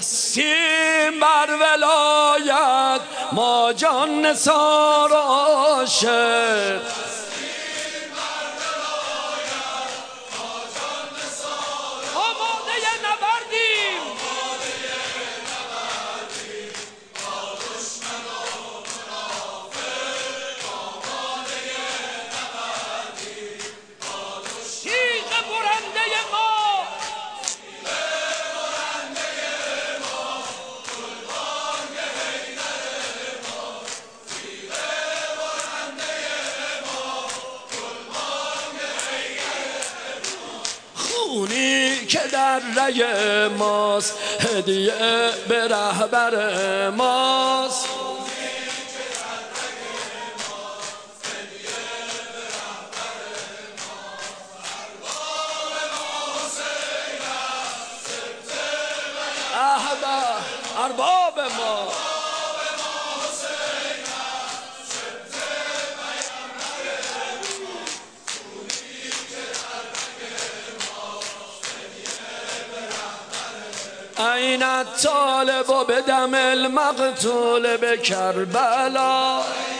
هستیم بر ولایت ما جان نثار عاشق، آماده نبردیم تیغ برنده ما، خونی که در رگ ماست هدیه به رهبر ماست. ارباب ما أين الطالب بدم المقتول بكربلاء